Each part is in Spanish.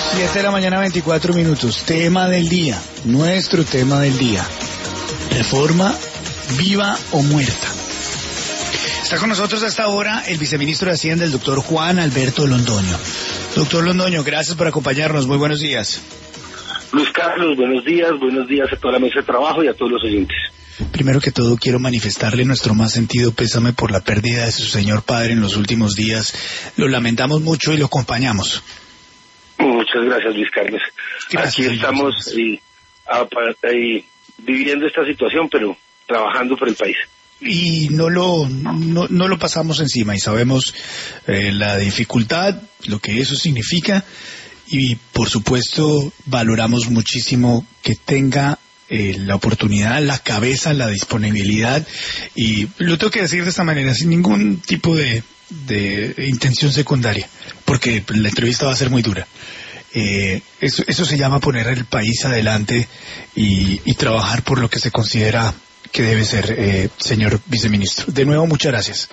7 de la mañana, 24 minutos. Tema del día, nuestro tema del día. Reforma, viva o muerta. Está con nosotros hasta ahora el viceministro de Hacienda, el doctor Juan Alberto Londoño. Doctor Londoño, gracias por acompañarnos. Muy buenos días. Luis Carlos, buenos días a toda la mesa de trabajo y a todos los oyentes. Primero que todo, quiero manifestarle nuestro más sentido pésame por la pérdida de su señor padre en los últimos días. Lo lamentamos mucho y lo acompañamos. Muchas gracias, Luis Carlos. Gracias, aquí estamos viviendo esta situación, pero trabajando por el país. Y no lo pasamos encima y sabemos la dificultad, lo que eso significa, y por supuesto valoramos muchísimo que tenga la oportunidad, la cabeza, la disponibilidad, y lo tengo que decir de esta manera, sin ningún tipo de intención secundaria, porque la entrevista va a ser muy dura. Eso se llama poner el país adelante y trabajar por lo que se considera que debe ser, señor viceministro. De nuevo, muchas gracias.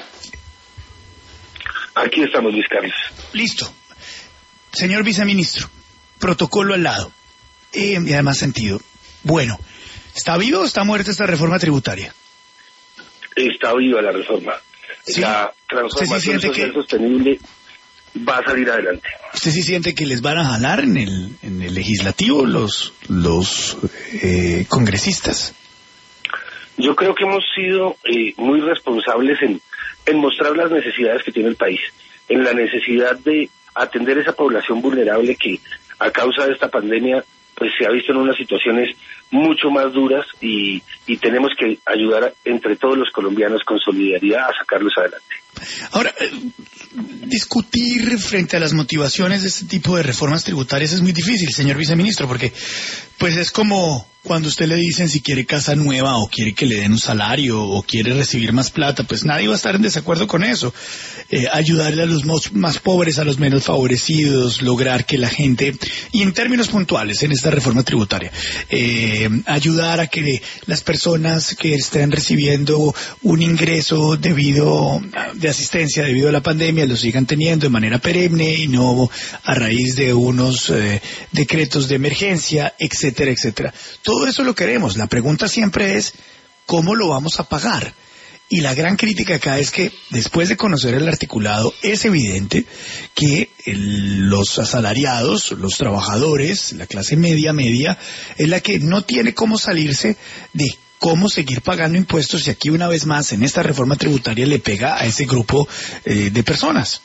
Aquí estamos, Luis Carlos. Listo. Señor viceministro, protocolo al lado. Y además sentido. Bueno, ¿está viva o está muerta esta reforma tributaria? Está viva la reforma. ¿Sí? La transformación social sostenible va a salir adelante. ¿Usted sí siente que les van a jalar en el legislativo los congresistas? Yo creo que hemos sido muy responsables en mostrar las necesidades que tiene el país, en la necesidad de atender esa población vulnerable que a causa de esta pandemia pues se ha visto en unas situaciones mucho más duras y tenemos que ayudar entre todos los colombianos con solidaridad a sacarlos adelante. Ahora, discutir frente a las motivaciones de este tipo de reformas tributarias es muy difícil, señor viceministro, porque pues es como cuando usted le dicen si quiere casa nueva o quiere que le den un salario o quiere recibir más plata, pues nadie va a estar en desacuerdo con eso. Ayudarle a los más pobres, a los menos favorecidos, lograr que la gente, y en términos puntuales en esta reforma tributaria, ayudar a que las personas que estén recibiendo un ingreso de asistencia debido a la pandemia lo sigan teniendo de manera perenne y no a raíz de unos decretos de emergencia, etcétera, etcétera. Todo eso lo queremos. La pregunta siempre es, ¿cómo lo vamos a pagar? Y la gran crítica acá es que, después de conocer el articulado, es evidente que los asalariados, los trabajadores, la clase media, es la que no tiene cómo salirse de cómo seguir pagando impuestos, y aquí una vez más, en esta reforma tributaria, le pega a ese grupo de personas.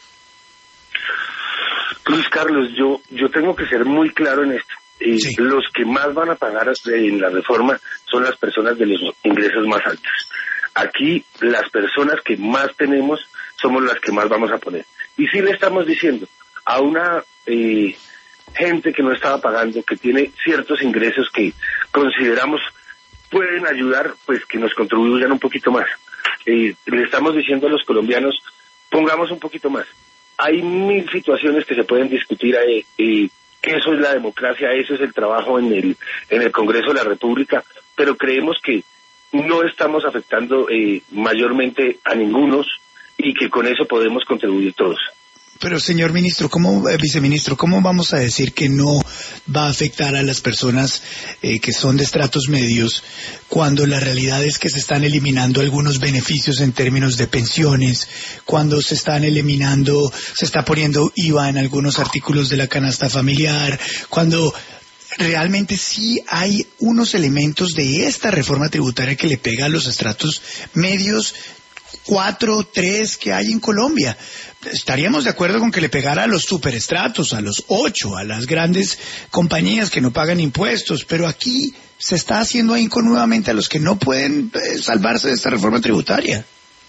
Luis Carlos, yo tengo que ser muy claro en esto. Sí. Los que más van a pagar en la reforma son las personas de los ingresos más altos. Aquí las personas que más tenemos somos las que más vamos a poner. Y sí le estamos diciendo a una gente que no estaba pagando, que tiene ciertos ingresos que consideramos pueden ayudar, pues que nos contribuyan un poquito más. Le estamos diciendo a los colombianos, pongamos un poquito más. Hay 1000 situaciones que se pueden discutir que eso es la democracia, eso es el trabajo en el Congreso de la República, pero creemos que no estamos afectando mayormente a ningunos y que con eso podemos contribuir todos. Pero, señor ministro, viceministro, ¿cómo vamos a decir que no va a afectar a las personas que son de estratos medios cuando la realidad es que se están eliminando algunos beneficios en términos de pensiones, cuando se está poniendo IVA en algunos artículos de la canasta familiar, cuando realmente sí hay unos elementos de esta reforma tributaria que le pega a los estratos medios 4, 3 que hay en Colombia? Estaríamos de acuerdo con que le pegara a los superestratos, a los 8, a las grandes compañías que no pagan impuestos, pero aquí se está haciendo ahínco nuevamente a los que no pueden salvarse de esta reforma tributaria.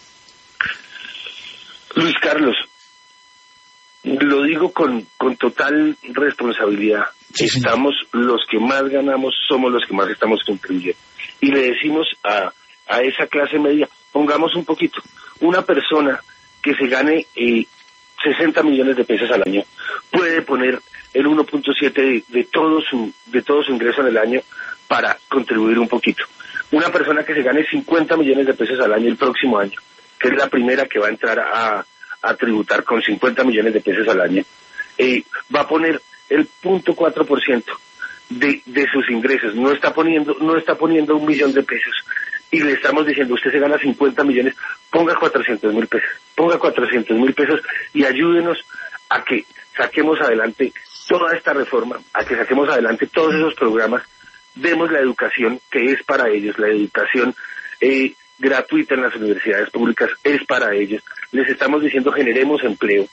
Luis Carlos, lo digo con total responsabilidad. Sí, estamos, los que más ganamos somos los que más estamos contribuyendo. Y le decimos a esa clase media, pongamos un poquito. Una persona que se gane 60 millones de pesos al año puede poner el 1.7 de todo su ingreso en el año para contribuir un poquito. Una persona que se gane 50 millones de pesos al año el próximo año, que es la primera que va a entrar a tributar con 50 millones de pesos al año, va a poner el 0.4% de sus ingresos, no está poniendo 1 millón de pesos, y le estamos diciendo, usted se gana 50 millones, ponga 400,000 pesos, y ayúdenos a que saquemos adelante toda esta reforma, a que saquemos adelante todos esos programas, demos la educación que es para ellos, la educación gratuita en las universidades públicas es para ellos. Les estamos diciendo, generemos empleo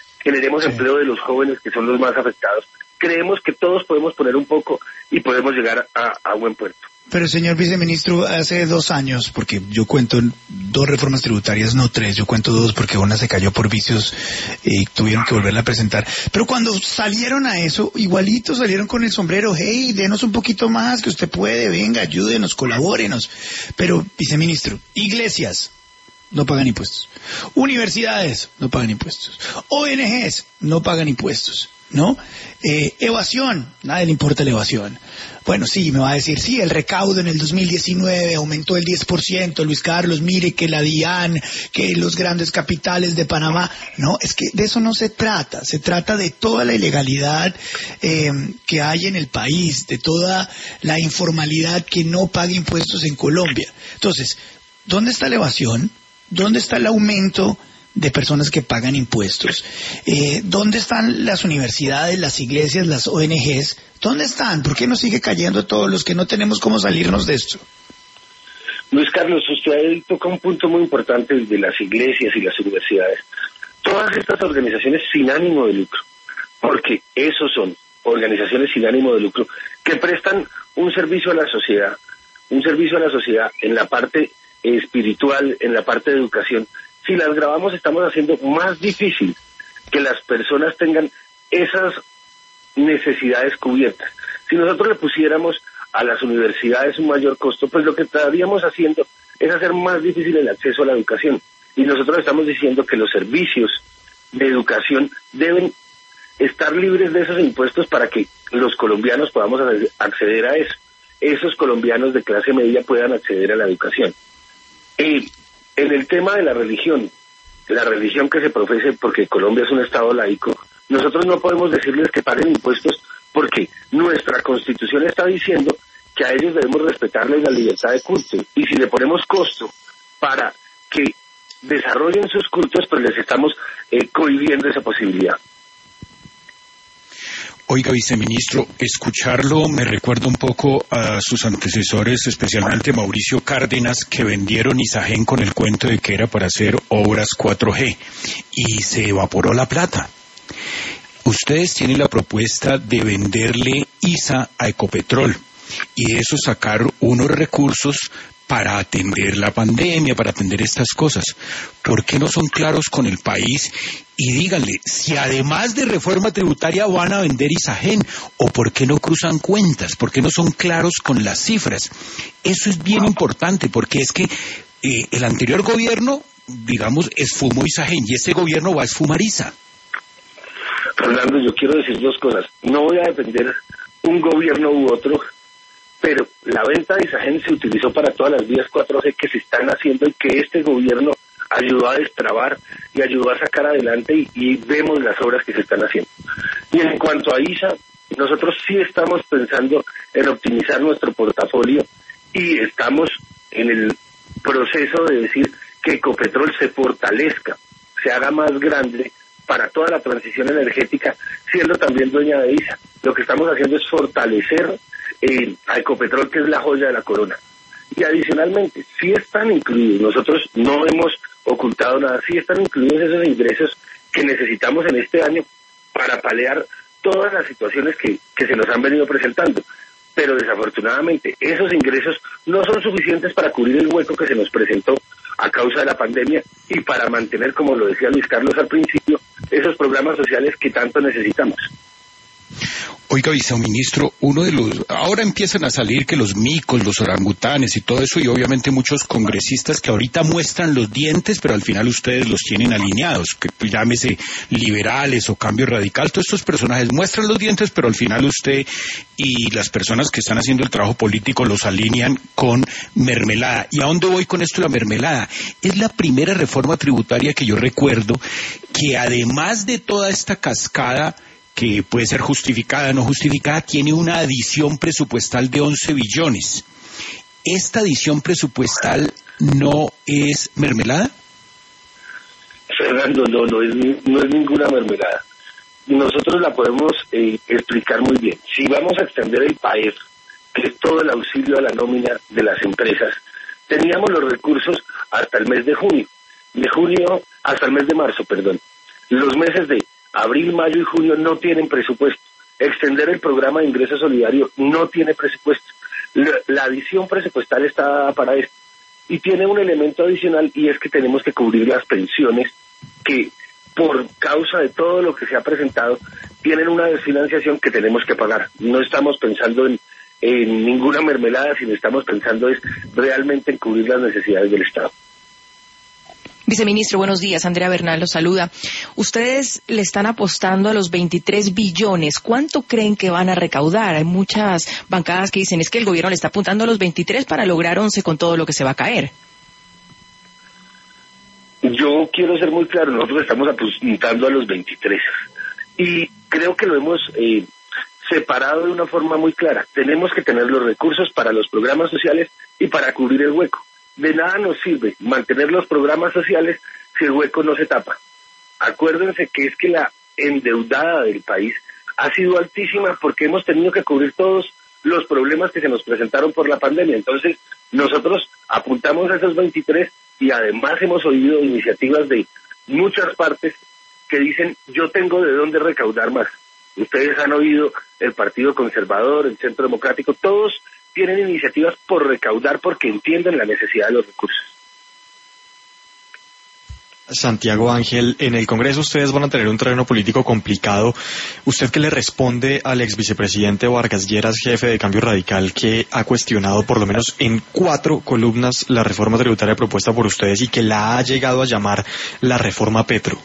de los jóvenes que son los más afectados. Creemos que todos podemos poner un poco y podemos llegar a buen puerto. Pero, señor viceministro, hace 2 años, porque yo cuento 2 reformas tributarias, no 3, yo cuento 2 porque una se cayó por vicios y tuvieron que volverla a presentar. Pero cuando salieron a eso, igualito salieron con el sombrero, hey, denos un poquito más, que usted puede, venga, ayúdenos, colabórenos. Pero, viceministro, iglesias no pagan impuestos, universidades no pagan impuestos, ONGs no pagan impuestos, ¿no? Evasión, nadie le importa la evasión. Bueno, sí, me va a decir, sí, el recaudo en el 2019 aumentó el 10%, Luis Carlos, mire que la DIAN, que los grandes capitales de Panamá. No, es que de eso no se trata de toda la ilegalidad que hay en el país, de toda la informalidad que no paga impuestos en Colombia. Entonces, ¿dónde está la evasión? ¿Dónde está el aumento de personas que pagan impuestos? ¿Dónde están las universidades, las iglesias, las ONGs? ¿Dónde están? ¿Por qué nos sigue cayendo todos los que no tenemos cómo salirnos de esto? Luis Carlos, usted toca un punto muy importante de las iglesias y las universidades. Todas estas organizaciones sin ánimo de lucro, porque esos son organizaciones sin ánimo de lucro que prestan un servicio a la sociedad en la parte espiritual, en la parte de educación. Si las grabamos, estamos haciendo más difícil que las personas tengan esas necesidades cubiertas. Si nosotros le pusiéramos a las universidades un mayor costo, pues lo que estaríamos haciendo es hacer más difícil el acceso a la educación. Y nosotros estamos diciendo que los servicios de educación deben estar libres de esos impuestos para que los colombianos podamos acceder a eso. Esos colombianos de clase media puedan acceder a la educación. En el tema de la religión que se profese, porque Colombia es un estado laico, nosotros no podemos decirles que paguen impuestos porque nuestra Constitución está diciendo que a ellos debemos respetarles la libertad de culto, y si le ponemos costo para que desarrollen sus cultos, pues les estamos cohibiendo esa posibilidad. Oiga, viceministro, escucharlo me recuerda un poco a sus antecesores, especialmente Mauricio Cárdenas, que vendieron Isagen con el cuento de que era para hacer obras 4G y se evaporó la plata. Ustedes tienen la propuesta de venderle ISA a Ecopetrol y de eso sacar unos recursos para atender la pandemia, para atender estas cosas. ¿Por qué no son claros con el país y díganle si además de reforma tributaria van a vender Isagen, o por qué no cruzan cuentas, por qué no son claros con las cifras? Eso es bien importante, porque es que el anterior gobierno, digamos, esfumó Isagen y este gobierno va a esfumar ISA. Fernando, yo quiero decir 2 cosas. No voy a defender un gobierno u otro, pero la venta de Isagen se utilizó para todas las vías 4G que se están haciendo y que este gobierno ayudó a destrabar y ayudó a sacar adelante, y vemos las obras que se están haciendo. Y en cuanto a ISA, nosotros sí estamos pensando en optimizar nuestro portafolio y estamos en el proceso de decir que Ecopetrol se fortalezca, se haga más grande para toda la transición energética, siendo también dueña de ISA. Lo que estamos haciendo es fortalecer a Ecopetrol, que es la joya de la corona. Y adicionalmente, sí están incluidos, nosotros no hemos ocultado nada, sí están incluidos esos ingresos que necesitamos en este año para paliar todas las situaciones que se nos han venido presentando. Pero desafortunadamente esos ingresos no son suficientes para cubrir el hueco que se nos presentó a causa de la pandemia y para mantener, como lo decía Luis Carlos al principio, esos programas sociales que tanto necesitamos. Oiga, viceministro, ahora empiezan a salir que los micos, los orangutanes y todo eso, y obviamente muchos congresistas que ahorita muestran los dientes, pero al final ustedes los tienen alineados, que llámese liberales o Cambio Radical, todos estos personajes muestran los dientes, pero al final usted y las personas que están haciendo el trabajo político los alinean con mermelada. ¿Y a dónde voy con esto de la mermelada? Es la primera reforma tributaria que yo recuerdo que, además de toda esta cascada, que puede ser justificada o no justificada, tiene una adición presupuestal de 11 billones. ¿Esta adición presupuestal no es mermelada? Fernando, no es ninguna mermelada. Nosotros la podemos explicar muy bien. Si vamos a extender el PAEF, que es todo el auxilio a la nómina de las empresas, teníamos los recursos hasta el mes de junio. De junio hasta el mes de marzo, perdón. Los meses de abril, mayo y junio no tienen presupuesto. Extender el programa de ingreso solidario no tiene presupuesto. La adición presupuestal está para esto. Y tiene un elemento adicional, y es que tenemos que cubrir las pensiones que, por causa de todo lo que se ha presentado, tienen una desfinanciación que tenemos que pagar. No estamos pensando en ninguna mermelada, sino estamos pensando realmente en cubrir las necesidades del Estado. Viceministro, buenos días. Andrea Bernal los saluda. Ustedes le están apostando a los 23 billones. ¿Cuánto creen que van a recaudar? Hay muchas bancadas que dicen es que el gobierno le está apuntando a los 23 para lograr 11 con todo lo que se va a caer. Yo quiero ser muy claro, nosotros estamos apuntando a los 23 y creo que lo hemos separado de una forma muy clara. Tenemos que tener los recursos para los programas sociales y para cubrir el hueco. De nada nos sirve mantener los programas sociales si el hueco no se tapa. Acuérdense que es que la endeudada del país ha sido altísima porque hemos tenido que cubrir todos los problemas que se nos presentaron por la pandemia. Entonces, nosotros apuntamos a esos 23 y además hemos oído iniciativas de muchas partes que dicen, yo tengo de dónde recaudar más. Ustedes han oído el Partido Conservador, el Centro Democrático, todos tienen iniciativas por recaudar porque entienden la necesidad de los recursos. Santiago Ángel, en el Congreso ustedes van a tener un terreno político complicado. ¿Usted qué le responde al ex vicepresidente Vargas Lleras, jefe de Cambio Radical, que ha cuestionado por lo menos en 4 columnas la reforma tributaria propuesta por ustedes y que la ha llegado a llamar la reforma Petro?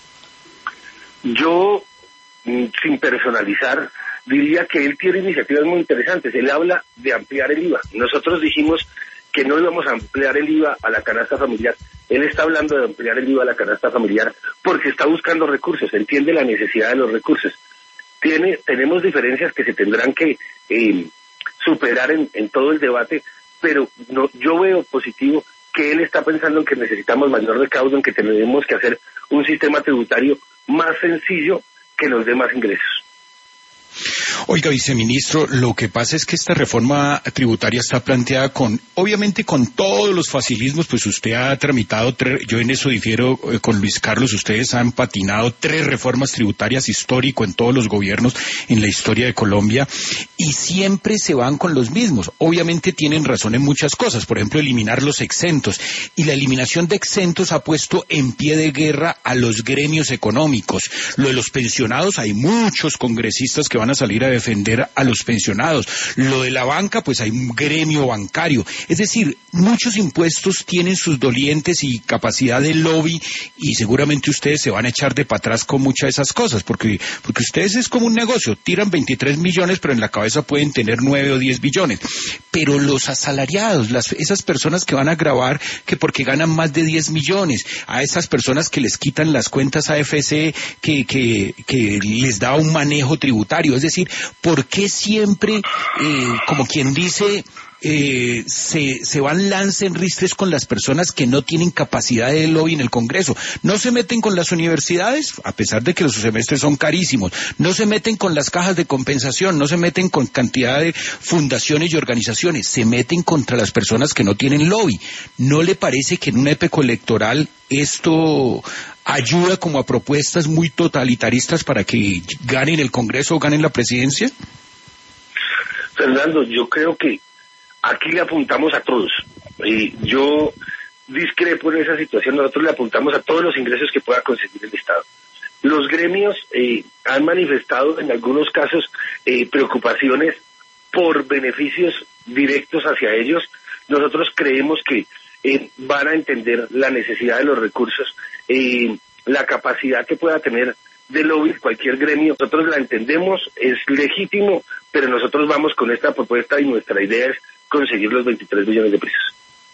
Yo, sin personalizar, diría que él tiene iniciativas muy interesantes. Él habla de ampliar el IVA. Nosotros dijimos que no íbamos a ampliar el IVA a la canasta familiar. Él está hablando de ampliar el IVA a la canasta familiar porque está buscando recursos, entiende la necesidad de los recursos. Tenemos diferencias que se tendrán que superar en todo el debate, pero no, yo veo positivo que él está pensando en que necesitamos mayor recaudo, en que tenemos que hacer un sistema tributario más sencillo que nos dé más ingresos. Oiga, viceministro, lo que pasa es que esta reforma tributaria está planteada obviamente con todos los facilismos, pues usted ha tramitado yo en eso difiero con Luis Carlos, ustedes han patinado 3 reformas tributarias histórico en todos los gobiernos en la historia de Colombia y siempre se van con los mismos. Obviamente tienen razón en muchas cosas, por ejemplo, eliminar los exentos, y la eliminación de exentos ha puesto en pie de guerra a los gremios económicos. Lo de los pensionados, hay muchos congresistas que van a salir a defender a los pensionados. Lo de la banca, pues hay un gremio bancario. Es decir, muchos impuestos tienen sus dolientes y capacidad de lobby, y seguramente ustedes se van a echar de para atrás con muchas de esas cosas, porque ustedes es como un negocio, tiran 23 millones, pero en la cabeza pueden tener 9 o 10 billones. Pero los asalariados, esas personas que van a grabar que porque ganan más de 10 millones, a esas personas que les quitan las cuentas AFC, que les da un manejo tributario, es decir, ¿por qué siempre, como quien dice, se van lance en ristres con las personas que no tienen capacidad de lobby en el Congreso? No se meten con las universidades, a pesar de que los semestres son carísimos, no se meten con las cajas de compensación, no se meten con cantidad de fundaciones y organizaciones, se meten contra las personas que no tienen lobby. ¿No le parece que en una época electoral esto ayuda como a propuestas muy totalitaristas para que ganen el Congreso o ganen la presidencia? Fernando, yo creo que aquí le apuntamos a todos. Yo discrepo en esa situación. Nosotros le apuntamos a todos los ingresos que pueda conseguir el Estado. Los gremios han manifestado en algunos casos preocupaciones por beneficios directos hacia ellos. Nosotros creemos que van a entender la necesidad de los recursos, la capacidad que pueda tener de lobby cualquier gremio. Nosotros la entendemos, es legítimo, pero nosotros vamos con esta propuesta y nuestra idea es conseguir los 23 billones de pesos.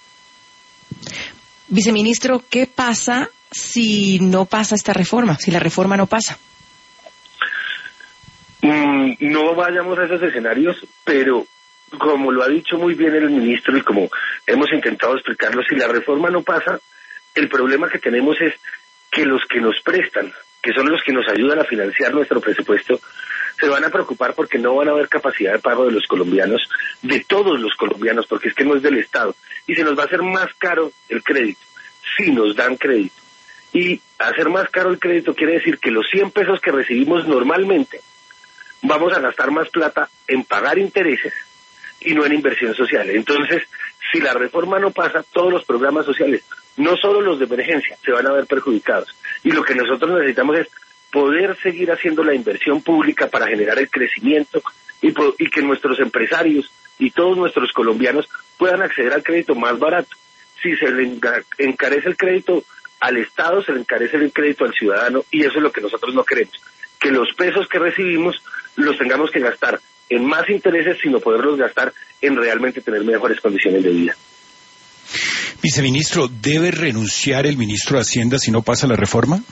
Viceministro, ¿qué pasa si no pasa esta reforma, si la reforma no pasa? No vayamos a esos escenarios, pero como lo ha dicho muy bien el ministro y como hemos intentado explicarlo, si la reforma no pasa, el problema que tenemos es que los que nos prestan, que son los que nos ayudan a financiar nuestro presupuesto, se van a preocupar porque no van a haber capacidad de pago de los colombianos, de todos los colombianos, porque es que no es del Estado, y se nos va a hacer más caro el crédito, si nos dan crédito. Y hacer más caro el crédito quiere decir que los 100 pesos que recibimos normalmente, vamos a gastar más plata en pagar intereses y no en inversión social. Entonces, si la reforma no pasa, todos los programas sociales, no solo los de emergencia, se van a ver perjudicados. Y lo que nosotros necesitamos es poder seguir haciendo la inversión pública para generar el crecimiento y que nuestros empresarios y todos nuestros colombianos puedan acceder al crédito más barato. Si se le encarece el crédito al Estado, se le encarece el crédito al ciudadano, y eso es lo que nosotros no queremos, que los pesos que recibimos los tengamos que gastar en más intereses, sino poderlos gastar en realmente tener mejores condiciones de vida. Viceministro, ¿debe renunciar el ministro de Hacienda si no pasa la reforma?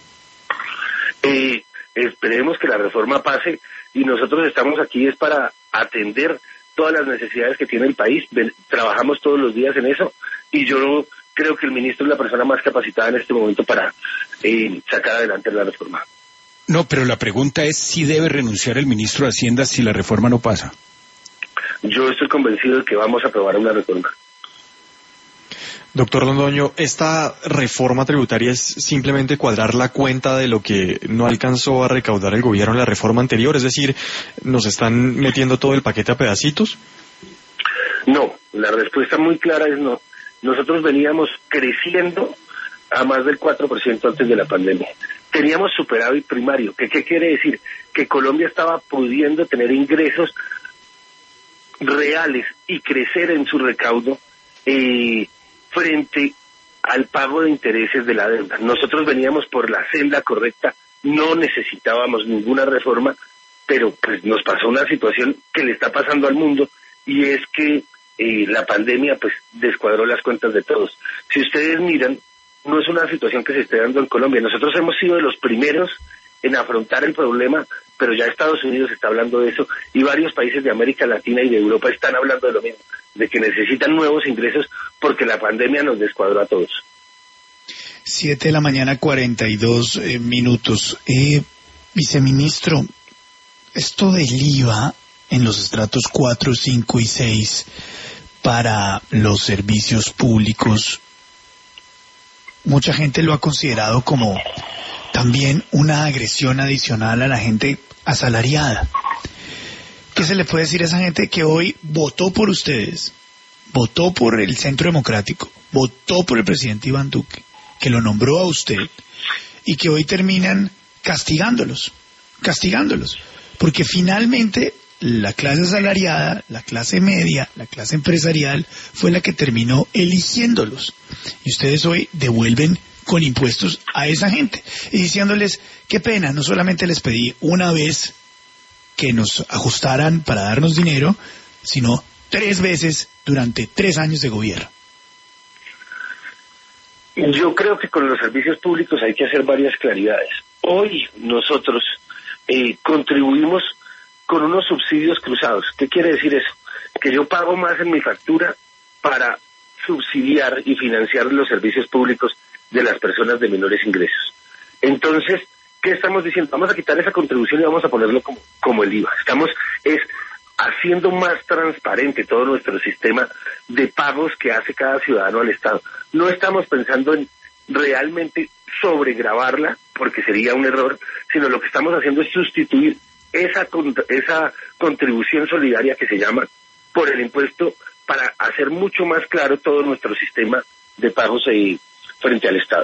Esperemos que la reforma pase, y nosotros estamos aquí es para atender todas las necesidades que tiene el país. Trabajamos todos los días en eso, y yo creo que el ministro es la persona más capacitada en este momento para sacar adelante la reforma. No, pero la pregunta es si debe renunciar el ministro de Hacienda si la reforma no pasa. Yo estoy convencido de que vamos a aprobar una reforma. Doctor Londoño, ¿esta reforma tributaria es simplemente cuadrar la cuenta de lo que no alcanzó a recaudar el gobierno en la reforma anterior? Es decir, ¿nos están metiendo todo el paquete a pedacitos? No, la respuesta muy clara es no. Nosotros veníamos creciendo a más del 4% antes de la pandemia. Teníamos superávit primario. ¿Qué quiere decir? Que Colombia estaba pudiendo tener ingresos reales y crecer en su recaudo frente al pago de intereses de la deuda. Nosotros veníamos por la senda correcta, no necesitábamos ninguna reforma, pero pues nos pasó una situación que le está pasando al mundo, y es que la pandemia pues descuadró las cuentas de todos. Si ustedes miran, no es una situación que se esté dando en Colombia. Nosotros hemos sido de los primeros en afrontar el problema, pero ya Estados Unidos está hablando de eso, y varios países de América Latina y de Europa están hablando de lo mismo, de que necesitan nuevos ingresos porque la pandemia nos descuadró a todos. 7:42 a.m. Viceministro, esto del IVA en los estratos 4, 5 y 6 para los servicios públicos, mucha gente lo ha considerado como también una agresión adicional a la gente asalariada. ¿Qué se le puede decir a esa gente que hoy votó por ustedes, votó por el Centro Democrático, votó por el presidente Iván Duque, que lo nombró a usted, y que hoy terminan castigándolos? Porque finalmente la clase asalariada, la clase media, la clase empresarial fue la que terminó eligiéndolos, y ustedes hoy devuelven con impuestos a esa gente y diciéndoles: qué pena, no solamente les pedí una vez que nos ajustaran para darnos dinero, sino 3 veces durante 3 años de gobierno. Yo creo que con los servicios públicos hay que hacer varias claridades. Hoy nosotros contribuimos con unos subsidios cruzados. ¿Qué quiere decir eso? Que yo pago más en mi factura para subsidiar y financiar los servicios públicos de las personas de menores ingresos. Entonces, ¿qué estamos diciendo? Vamos a quitar esa contribución y vamos a ponerlo como el IVA. Estamos haciendo más transparente todo nuestro sistema de pagos que hace cada ciudadano al Estado. No estamos pensando en realmente sobregravarla, porque sería un error, sino lo que estamos haciendo es sustituir esa contribución solidaria que se llama por el impuesto, para hacer mucho más claro todo nuestro sistema de pagos frente al Estado.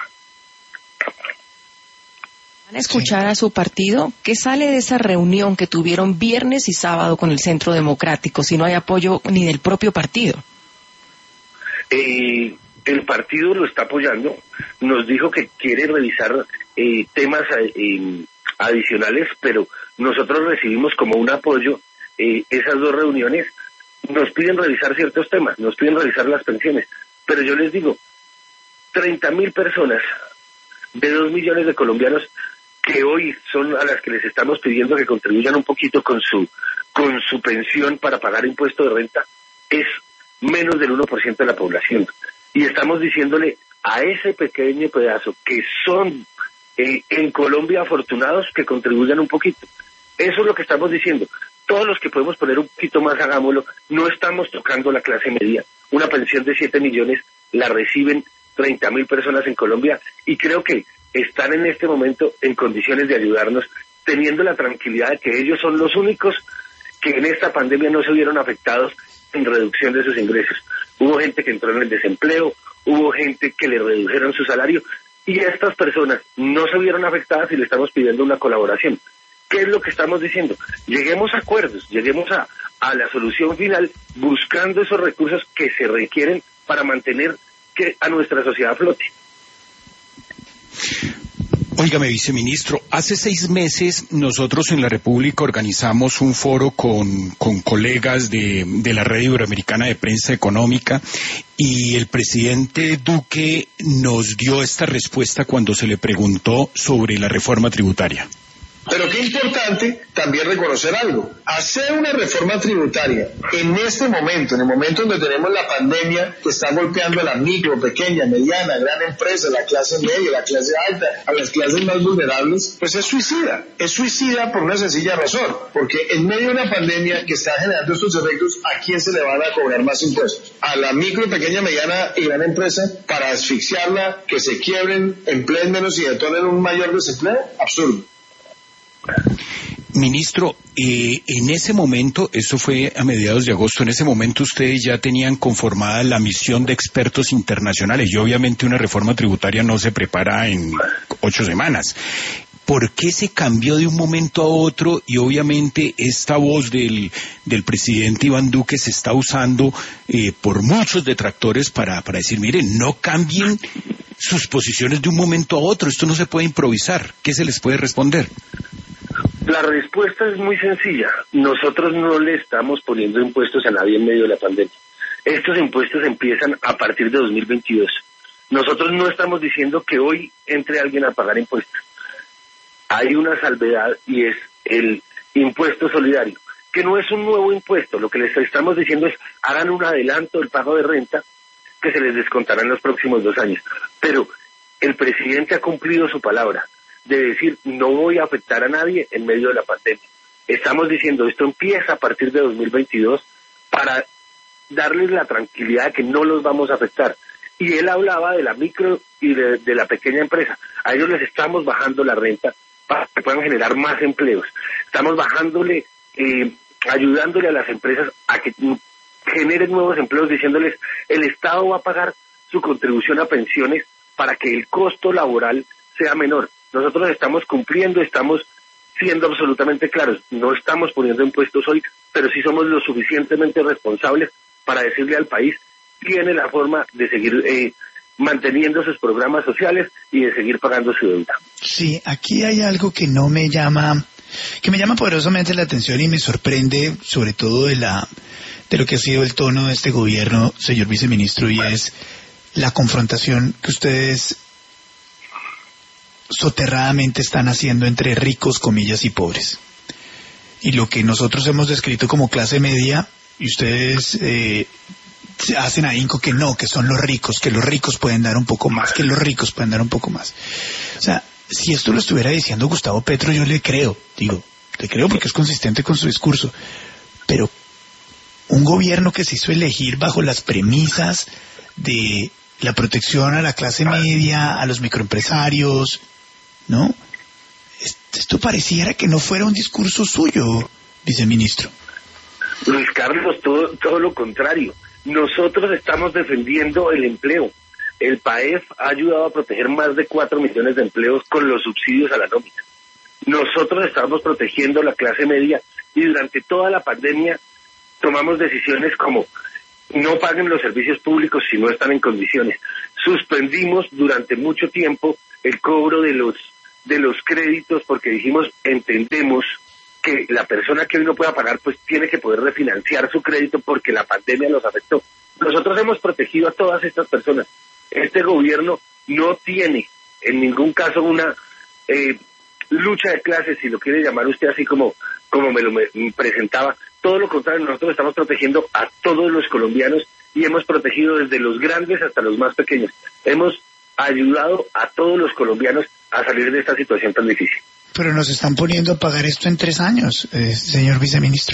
¿Van a escuchar a su partido? ¿Qué sale de esa reunión que tuvieron viernes y sábado con el Centro Democrático si no hay apoyo ni del propio partido? El partido lo está apoyando, nos dijo que quiere revisar temas adicionales, pero nosotros recibimos como un apoyo esas 2 reuniones. Nos piden revisar ciertos temas, nos piden revisar las pensiones, pero yo les digo, 30.000 personas de 2 millones de colombianos que hoy son a las que les estamos pidiendo que contribuyan un poquito con su pensión para pagar impuesto de renta, es menos del 1% de la población. Y estamos diciéndole a ese pequeño pedazo que son en Colombia afortunados que contribuyan un poquito. Eso es lo que estamos diciendo. Todos los que podemos poner un poquito más, hagámoslo. No estamos tocando la clase media. Una pensión de 7 millones la reciben 30.000 personas en Colombia y creo que están en este momento en condiciones de ayudarnos, teniendo la tranquilidad de que ellos son los únicos que en esta pandemia no se vieron afectados en reducción de sus ingresos. Hubo gente que entró en el desempleo, hubo gente que le redujeron su salario y estas personas no se vieron afectadas y le estamos pidiendo una colaboración. ¿Qué es lo que estamos diciendo? Lleguemos a acuerdos, lleguemos a la solución final buscando esos recursos que se requieren para mantener que a nuestra sociedad flote. Óigame, viceministro, hace 6 meses nosotros en la República organizamos un foro con colegas de la Red Iberoamericana de Prensa Económica y el presidente Duque nos dio esta respuesta cuando se le preguntó sobre la reforma tributaria. Pero qué importante también reconocer algo. Hacer una reforma tributaria en este momento, en el momento donde tenemos la pandemia que está golpeando a la micro, pequeña, mediana, gran empresa, la clase media, la clase alta, a las clases más vulnerables, pues es suicida. Es suicida por una sencilla razón. Porque en medio de una pandemia que está generando estos efectos, ¿a quién se le van a cobrar más impuestos? A la micro, pequeña, mediana y gran empresa para asfixiarla, que se quiebren, empleen menos y detonen un mayor desempleo. Absurdo. Ministro, en ese momento, eso fue a mediados de agosto, en ese momento ustedes ya tenían conformada la misión de expertos internacionales y obviamente una reforma tributaria no se prepara en 8 semanas. ¿Por qué se cambió de un momento a otro? Y obviamente esta voz del presidente Iván Duque se está usando por muchos detractores para decir, miren, no cambien sus posiciones de un momento a otro, esto no se puede improvisar. ¿Qué se les puede responder? La respuesta es muy sencilla. Nosotros no le estamos poniendo impuestos a nadie en medio de la pandemia. Estos impuestos empiezan a partir de 2022. Nosotros no estamos diciendo que hoy entre alguien a pagar impuestos. Hay una salvedad y es el impuesto solidario, que no es un nuevo impuesto. Lo que les estamos diciendo es hagan un adelanto del pago de renta que se les descontará en los próximos 2 años. Pero el presidente ha cumplido su palabra de decir no voy a afectar a nadie en medio de la pandemia. Estamos diciendo esto empieza a partir de 2022 para darles la tranquilidad de que no los vamos a afectar. Y él hablaba de la micro y de la pequeña empresa. A ellos les estamos bajando la renta para que puedan generar más empleos. Estamos bajándole, ayudándole a las empresas a que generen nuevos empleos, diciéndoles el Estado va a pagar su contribución a pensiones para que el costo laboral sea menor. Nosotros estamos cumpliendo, estamos siendo absolutamente claros, no estamos poniendo impuestos hoy, pero sí somos lo suficientemente responsables para decirle al país, tiene la forma de seguir manteniendo sus programas sociales y de seguir pagando su deuda. Sí, aquí hay algo que me llama poderosamente la atención y me sorprende, sobre todo de lo que ha sido el tono de este gobierno, señor viceministro, y es la confrontación que ustedes soterradamente están haciendo entre ricos, comillas, y pobres. Y lo que nosotros hemos descrito como clase media, y ustedes hacen ahínco que no, que son los ricos, que los ricos pueden dar un poco más, que los ricos pueden dar un poco más. O sea, si esto lo estuviera diciendo Gustavo Petro, yo le creo porque es consistente con su discurso. Pero un gobierno que se hizo elegir bajo las premisas de la protección a la clase media, a los microempresarios, ¿no? Esto pareciera que no fuera un discurso suyo, viceministro. Luis Carlos, todo lo contrario. Nosotros estamos defendiendo el empleo. El PAEF ha ayudado a proteger más de 4 millones de empleos con los subsidios a la nómina. Nosotros estamos protegiendo la clase media y durante toda la pandemia tomamos decisiones como no paguen los servicios públicos si no están en condiciones. Suspendimos durante mucho tiempo el cobro de los créditos porque dijimos, entendemos que la persona que hoy no pueda pagar pues tiene que poder refinanciar su crédito porque la pandemia los afectó. Nosotros hemos protegido a todas estas personas. Este gobierno no tiene en ningún caso lucha de clases, si lo quiere llamar usted así como me presentaba. Todo lo contrario, nosotros estamos protegiendo a todos los colombianos y hemos protegido desde los grandes hasta los más pequeños. Hemos ayudado a todos los colombianos a salir de esta situación tan difícil. Pero nos están poniendo a pagar esto en 3 años, señor viceministro.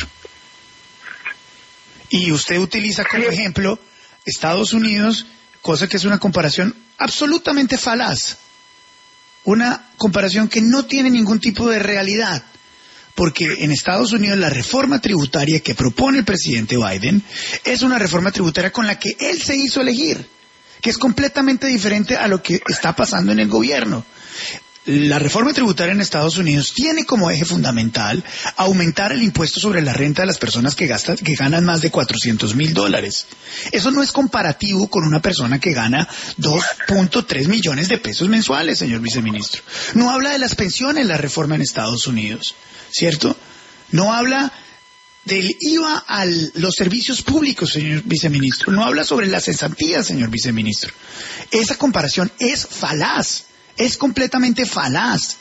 Y usted utiliza como ejemplo Estados Unidos, cosa que es una comparación absolutamente falaz. Una comparación que no tiene ningún tipo de realidad. Porque en Estados Unidos la reforma tributaria que propone el presidente Biden es una reforma tributaria con la que él se hizo elegir, que es completamente diferente a lo que está pasando en el gobierno. La reforma tributaria en Estados Unidos tiene como eje fundamental aumentar el impuesto sobre la renta de las personas que ganan más de $400,000. Eso no es comparativo con una persona que gana 2.3 millones de pesos mensuales, señor viceministro. No habla de las pensiones la reforma en Estados Unidos, ¿cierto? No habla del IVA a los servicios públicos, señor viceministro. No habla sobre las cesantías, señor viceministro. Esa comparación es falaz. Es completamente falaz.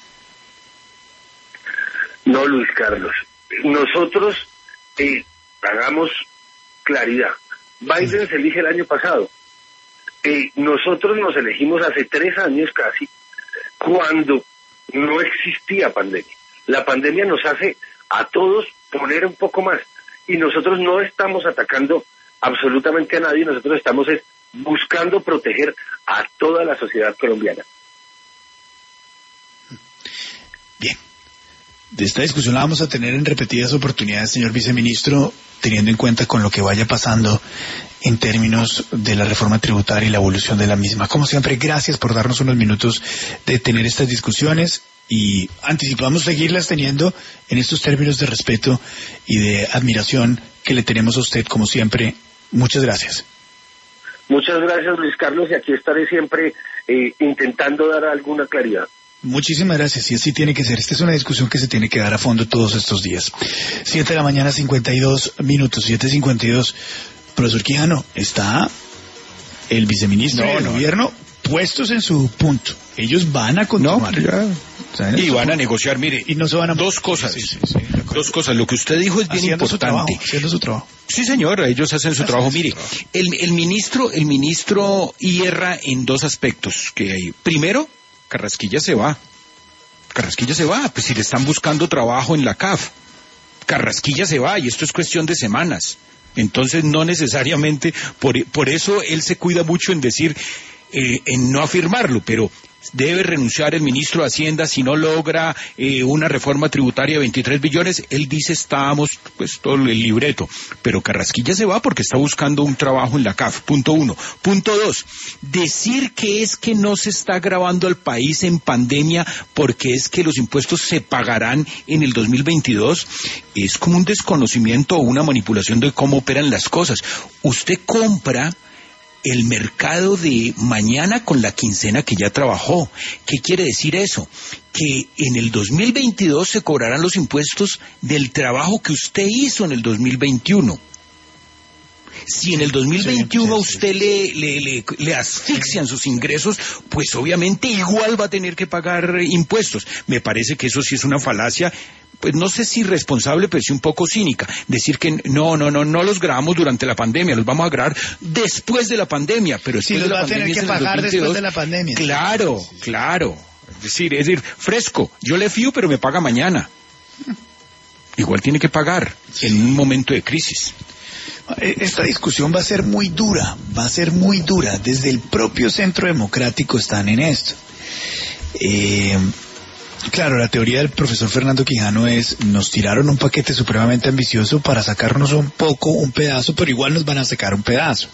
No, Luis Carlos. Nosotros hagamos claridad. Biden se elige el año pasado. Nosotros nos elegimos hace 3 años casi, cuando no existía pandemia. La pandemia nos hace a todos poner un poco más. Y nosotros no estamos atacando absolutamente a nadie. Nosotros estamos buscando proteger a toda la sociedad colombiana. Bien, de esta discusión la vamos a tener en repetidas oportunidades, señor viceministro, teniendo en cuenta con lo que vaya pasando en términos de la reforma tributaria y la evolución de la misma. Como siempre, gracias por darnos unos minutos de tener estas discusiones y anticipamos seguirlas teniendo en estos términos de respeto y de admiración que le tenemos a usted, como siempre. Muchas gracias. Muchas gracias, Luis Carlos, y aquí estaré siempre intentando dar alguna claridad. Muchísimas gracias, y así tiene que ser. Esta es una discusión que se tiene que dar a fondo todos estos días. 7 de la mañana, 52 minutos, 7:52. Profesor Quijano, ¿está el viceministro y el gobierno puestos en su punto? Ellos van a continuar. Y van a negociar, mire, y no se van a... dos cosas. Dos cosas. Lo que usted dijo es bien importante. Haciendo su trabajo. Sí, señor, ellos hacen su trabajo. Mire, el ministro hierra en 2 aspectos que hay. Primero, Carrasquilla se va, pues si le están buscando trabajo en la CAF, Carrasquilla se va y esto es cuestión de semanas, entonces no necesariamente, por eso él se cuida mucho en decir, en no afirmarlo, pero debe renunciar el ministro de Hacienda si no logra una reforma tributaria de 23 billones, él dice estamos, pues todo el libreto, pero Carrasquilla se va porque está buscando un trabajo en la CAF, punto 1. Punto 2, decir que es que no se está agravando al país en pandemia porque es que los impuestos se pagarán en el 2022, es como un desconocimiento o una manipulación de cómo operan las cosas. Usted compra el mercado de mañana con la quincena que ya trabajó. ¿Qué quiere decir eso? Que en el 2022 se cobrarán los impuestos del trabajo que usted hizo en el 2021. Si en el 2021 a usted le asfixian sus ingresos, pues obviamente igual va a tener que pagar impuestos. Me parece que eso sí es una falacia, pues no sé si responsable, pero sí un poco cínica. Decir que no los grabamos durante la pandemia, los vamos a grabar después de la pandemia, pero después de la pandemia. Sí, los va a tener que pagar después de la pandemia. Claro. Es decir, fresco, yo le fío, pero me paga mañana. Igual tiene que pagar en un momento de crisis. Esta discusión va a ser muy dura. Desde el propio Centro Democrático están en esto. Claro, la teoría del profesor Fernando Quijano es, nos tiraron un paquete supremamente ambicioso para sacarnos un pedazo, pero igual nos van a sacar un pedazo.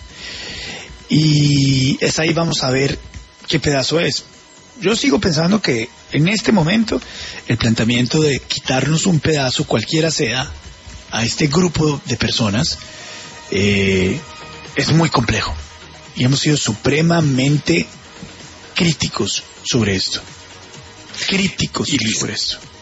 Y es ahí vamos a ver qué pedazo es. Yo sigo pensando que en este momento el planteamiento de quitarnos un pedazo, cualquiera sea, a este grupo de personas, es muy complejo. Y hemos sido supremamente críticos sobre esto.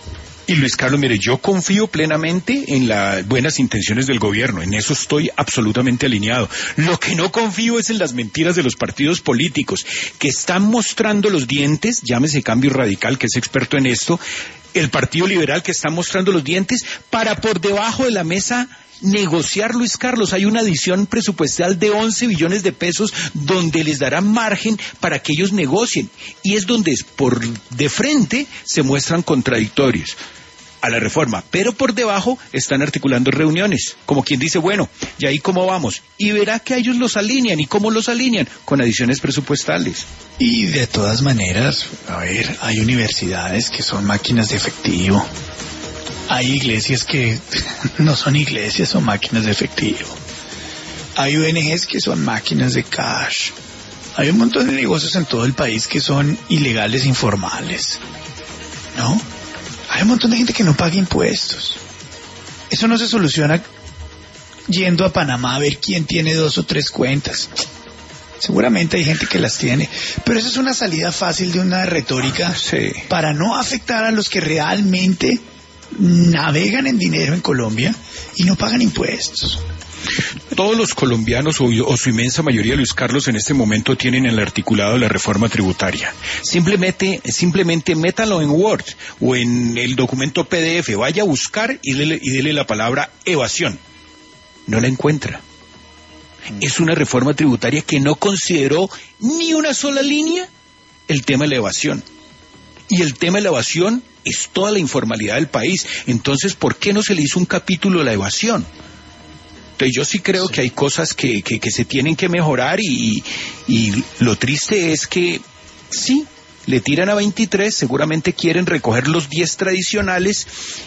Y Luis Carlos, mire, yo confío plenamente en las buenas intenciones del gobierno, en eso estoy absolutamente alineado. Lo que no confío es en las mentiras de los partidos políticos, que están mostrando los dientes, llámese Cambio Radical, que es experto en esto, el Partido Liberal, que está mostrando los dientes, para por debajo de la mesa negociar, Luis Carlos. Hay una adición presupuestal de 11 billones de pesos donde les dará margen para que ellos negocien, y es donde por de frente se muestran contradictorios a la reforma, pero por debajo están articulando reuniones, como quien dice, bueno, ¿y ahí cómo vamos? Y verá que a ellos los alinean. ¿Y cómo los alinean? Con adiciones presupuestales. Y de todas maneras, a ver, hay universidades que son máquinas de efectivo. Hay iglesias que no son iglesias, son máquinas de efectivo. Hay ONGs que son máquinas de cash. Hay un montón de negocios en todo el país que son ilegales, informales, ¿no? Hay un montón de gente que no paga impuestos. Eso no se soluciona yendo a Panamá a ver quién tiene 2 o 3 cuentas. Seguramente hay gente que las tiene, pero eso es una salida fácil de una retórica para no afectar a los que realmente navegan en dinero en Colombia y no pagan impuestos. Todos los colombianos, o su inmensa mayoría, Luis Carlos, en este momento tienen el articulado de la reforma tributaria. Simplemente métalo en Word o en el documento PDF, vaya a buscar y dele la palabra evasión. No la encuentra. Es una reforma tributaria que no consideró ni una sola línea el tema de la evasión. Y el tema de la evasión es toda la informalidad del país. Entonces, ¿por qué no se le hizo un capítulo a la evasión? Entonces, yo sí creo que hay cosas que se tienen que mejorar, y lo triste es que sí, le tiran a 23, seguramente quieren recoger los 10 tradicionales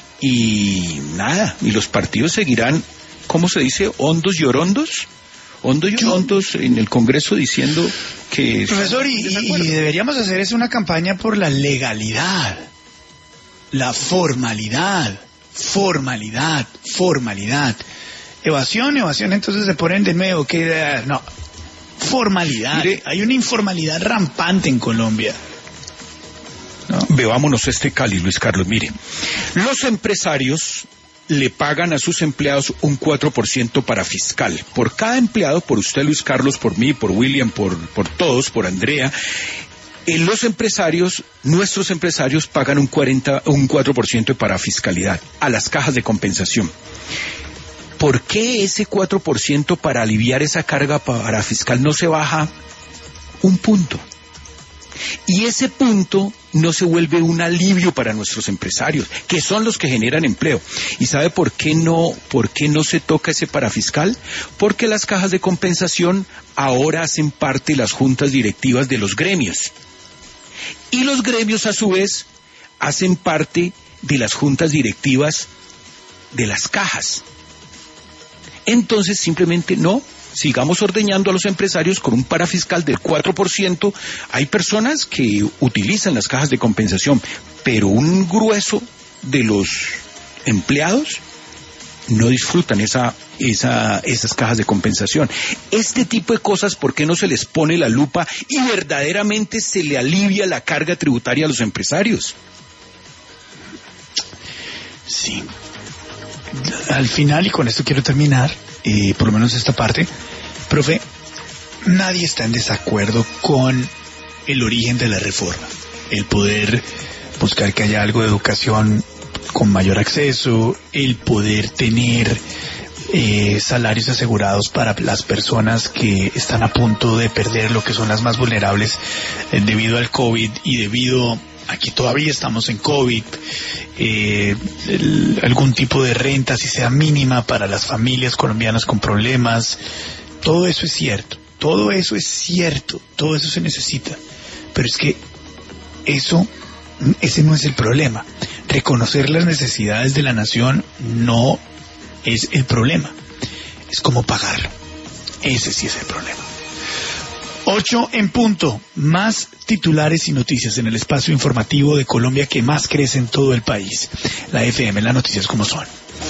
y nada, y los partidos seguirán, ¿cómo se dice? Hondos y orondos en el Congreso diciendo que... Profesor, y deberíamos hacer es una campaña por la legalidad, la formalidad. Evasión, entonces se ponen de nuevo, que no, formalidad. Mire, hay una informalidad rampante en Colombia, ¿no? Veámonos este Cali, Luis Carlos, mire, los empresarios le pagan a sus empleados un 4% para fiscal. Por cada empleado, por usted, Luis Carlos, por mí, por William, por todos, por Andrea, nuestros empresarios pagan un 4% para fiscalidad a las cajas de compensación. ¿Por qué ese 4% para aliviar esa carga para fiscal no se baja un punto? Y ese punto no se vuelve un alivio para nuestros empresarios, que son los que generan empleo. ¿Y sabe por qué no se toca ese parafiscal? Porque las cajas de compensación ahora hacen parte de las juntas directivas de los gremios. Y los gremios, a su vez, hacen parte de las juntas directivas de las cajas. Entonces, simplemente no, sigamos ordeñando a los empresarios con un parafiscal del 4%. Hay personas que utilizan las cajas de compensación, pero un grueso de los empleados no disfrutan esas cajas de compensación. Este tipo de cosas, ¿por qué no se les pone la lupa y verdaderamente se le alivia la carga tributaria a los empresarios? Sí. Al final, y con esto quiero terminar, por lo menos esta parte, profe, nadie está en desacuerdo con el origen de la reforma, el poder buscar que haya algo de educación con mayor acceso, el poder tener salarios asegurados para las personas que están a punto de perder lo que son las más vulnerables debido al COVID y debido a que todavía estamos en COVID, algún tipo de renta, si sea mínima, para las familias colombianas con problemas. Todo eso es cierto, todo eso se necesita, pero es que ese no es el problema. Reconocer las necesidades de la nación no es el problema, es cómo pagarlo. Ese sí es el problema. 8 en punto, más titulares y noticias en el espacio informativo de Colombia que más crece en todo el país. La FM, las noticias como son.